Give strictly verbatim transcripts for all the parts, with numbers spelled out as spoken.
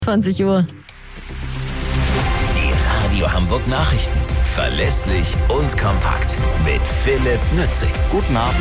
zwanzig Uhr. Die Radio Hamburg Nachrichten. Verlässlich und kompakt. Mit Philipp Nützig. Guten Abend.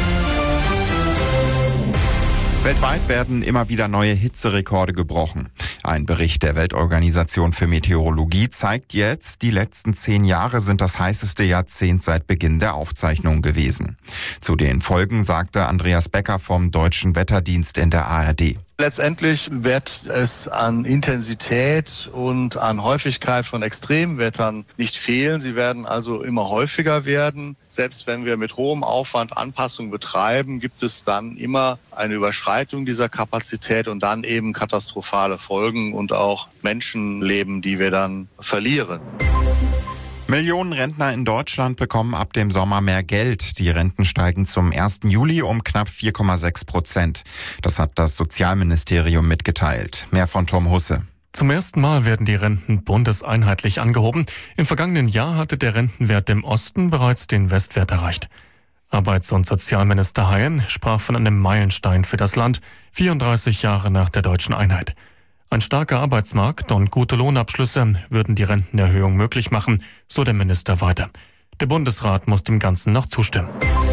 Weltweit werden immer wieder neue Hitzerekorde gebrochen. Ein Bericht der Weltorganisation für Meteorologie zeigt jetzt, die letzten zehn Jahre sind das heißeste Jahrzehnt seit Beginn der Aufzeichnung gewesen. Zu den Folgen sagte Andreas Becker vom Deutschen Wetterdienst in der A R D. Letztendlich wird es an Intensität und an Häufigkeit von Extremwettern nicht fehlen. Sie werden also immer häufiger werden. Selbst wenn wir mit hohem Aufwand Anpassungen betreiben, gibt es dann immer eine Überschreitung dieser Kapazität und dann eben katastrophale Folgen und auch Menschenleben, die wir dann verlieren. Millionen Rentner in Deutschland bekommen ab dem Sommer mehr Geld. Die Renten steigen zum ersten Juli um knapp vier Komma sechs Prozent. Das hat das Sozialministerium mitgeteilt. Mehr von Tom Husse. Zum ersten Mal werden die Renten bundeseinheitlich angehoben. Im vergangenen Jahr hatte der Rentenwert im Osten bereits den Westwert erreicht. Arbeits- und Sozialminister Hein sprach von einem Meilenstein für das Land, vierunddreißig Jahre nach der deutschen Einheit. Ein starker Arbeitsmarkt und gute Lohnabschlüsse würden die Rentenerhöhung möglich machen, so der Minister weiter. Der Bundesrat muss dem Ganzen noch zustimmen.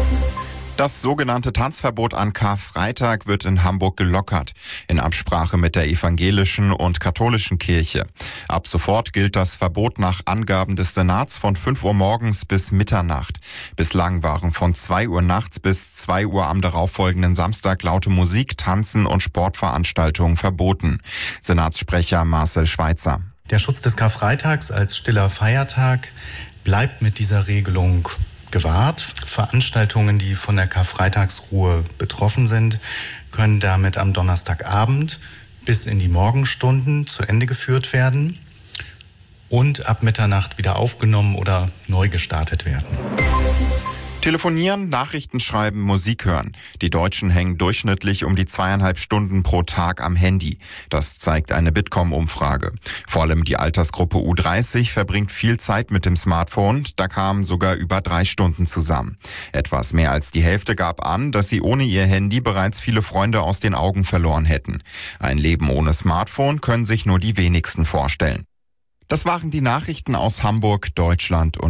Das sogenannte Tanzverbot an Karfreitag wird in Hamburg gelockert, in Absprache mit der evangelischen und katholischen Kirche. Ab sofort gilt das Verbot nach Angaben des Senats von fünf Uhr morgens bis Mitternacht. Bislang waren von zwei Uhr nachts bis zwei Uhr am darauffolgenden Samstag laute Musik, Tanzen und Sportveranstaltungen verboten. Senatssprecher Marcel Schweitzer. Der Schutz des Karfreitags als stiller Feiertag bleibt mit dieser Regelung gewahrt. Veranstaltungen, die von der Karfreitagsruhe betroffen sind, können damit am Donnerstagabend bis in die Morgenstunden zu Ende geführt werden und ab Mitternacht wieder aufgenommen oder neu gestartet werden. Telefonieren, Nachrichten schreiben, Musik hören. Die Deutschen hängen durchschnittlich um die zweieinhalb Stunden pro Tag am Handy. Das zeigt eine Bitkom-Umfrage. Vor allem die Altersgruppe U dreißig verbringt viel Zeit mit dem Smartphone. Da kamen sogar über drei Stunden zusammen. Etwas mehr als die Hälfte gab an, dass sie ohne ihr Handy bereits viele Freunde aus den Augen verloren hätten. Ein Leben ohne Smartphone können sich nur die wenigsten vorstellen. Das waren die Nachrichten aus Hamburg, Deutschland und